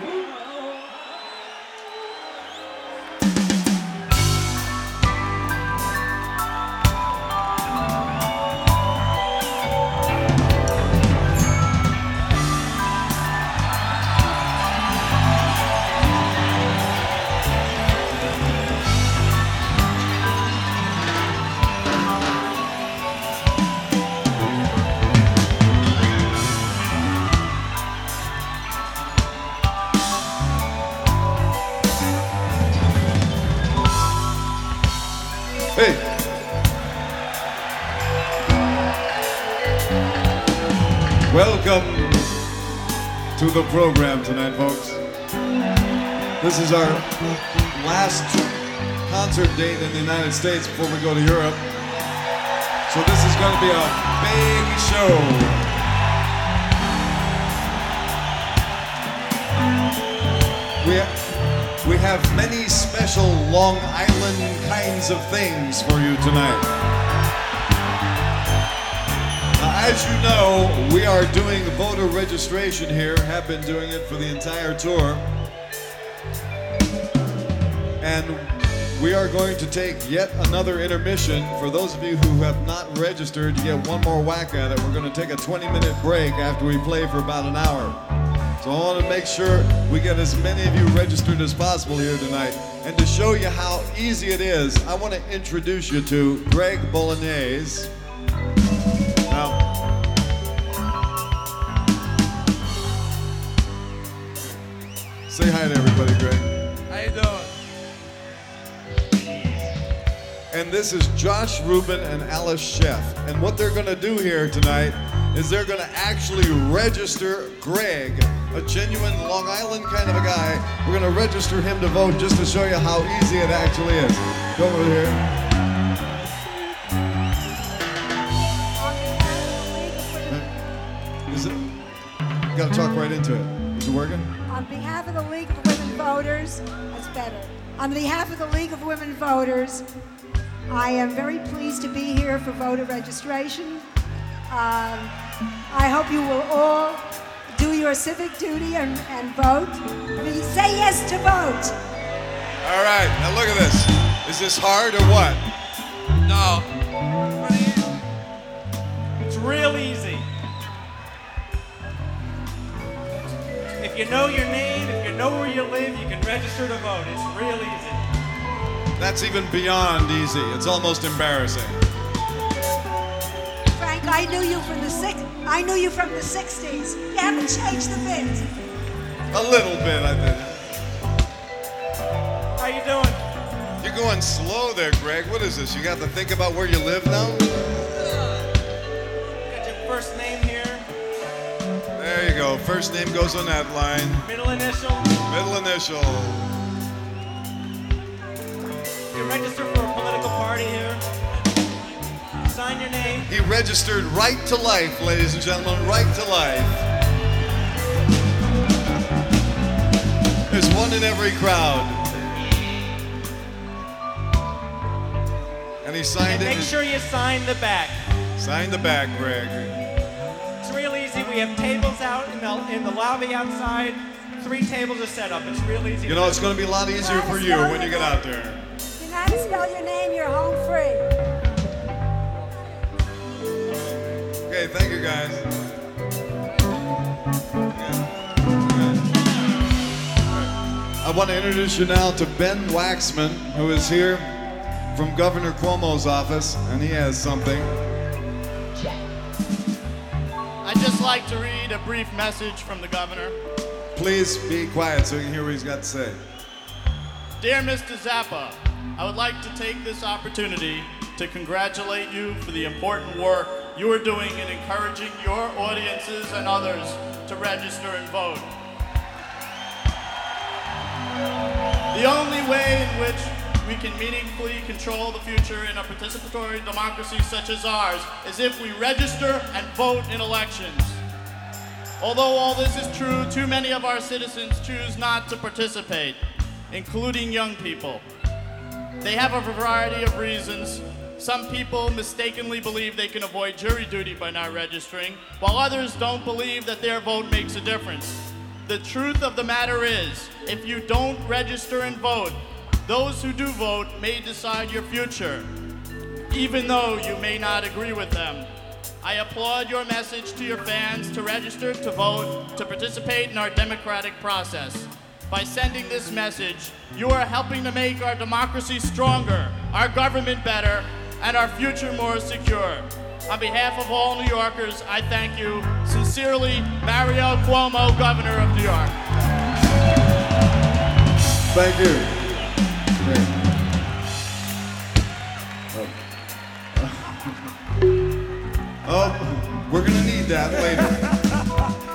Hey. Welcome to the program tonight, folks. This is our last concert date in the United States before we go to Europe. So this is going to be a big show. We have many special Long Island kinds of things for you tonight. As you know, we are doing voter registration here, have been doing it for the entire tour. And we are going to take yet another intermission. For those of you who have not registered, to get one more whack at it, we're going to take a 20-minute break after we play for about an hour. So I want to make sure we get as many of you registered as possible here tonight. And to show you how easy it is, I want to introduce you to Greg Bolognese. Now, say hi to everybody, Greg. How you doing? And this is Josh Rubin and Alice Sheff. And what they're going to do here tonight is they're going to actually register Greg, a genuine Long Island kind of a guy. We're going to register him to vote just to show you how easy it actually is. Go over here. Is it? You got to talk right into it. Is it working? On behalf of the League of Women Voters, that's better. On behalf of the League of Women Voters, I am very pleased to be here for voter registration. I hope you will all do your civic duty and vote. Please say yes to vote. All right, now look at this. Is this hard or what? No. It's real easy. If you know your name, if you know where you live, you can register to vote. It's real easy. That's even beyond easy. It's almost embarrassing. Frank, I knew you from the 60s. You haven't changed a bit. A little bit, I think. How you doing? You're going slow there, Greg. What is this? You got to think about where you live now? Got your first name here. There you go. First name goes on that line. Middle initial. Middle initial. You register for a political party here. Sign your name. He registered right to life, ladies and gentlemen. Right to life. There's one in every crowd. And he signed And it. make sure you sign the back. Sign the back, Greg. It's real easy. We have tables out in the lobby outside. 3 tables are set up. It's real easy. You know, it's going to be a lot easier for you when you get out there. You know how to spell your name, you're home free. Okay, thank you, guys. I want to introduce you now to Ben Waxman, who is here from Governor Cuomo's office, and he has something. I'd just like to read a brief message from the governor. Please be quiet so you can hear what he's got to say. Dear Mr. Zappa, I would like to take this opportunity to congratulate you for the important work you are doing in encouraging your audiences and others to register and vote. The only way in which we can meaningfully control the future in a participatory democracy such as ours is if we register and vote in elections. Although all this is true, too many of our citizens choose not to participate, including young people. They have a variety of reasons. Some people mistakenly believe they can avoid jury duty by not registering, while others don't believe that their vote makes a difference. The truth of the matter is, if you don't register and vote, those who do vote may decide your future, even though you may not agree with them. I applaud your message to your fans to register, to vote, to participate in our democratic process. By sending this message, you are helping to make our democracy stronger, our government better, and our future more secure. On behalf of all New Yorkers, I thank you. Sincerely, Mario Cuomo, Governor of New York. Thank you. Great. Oh, we're going to need that later.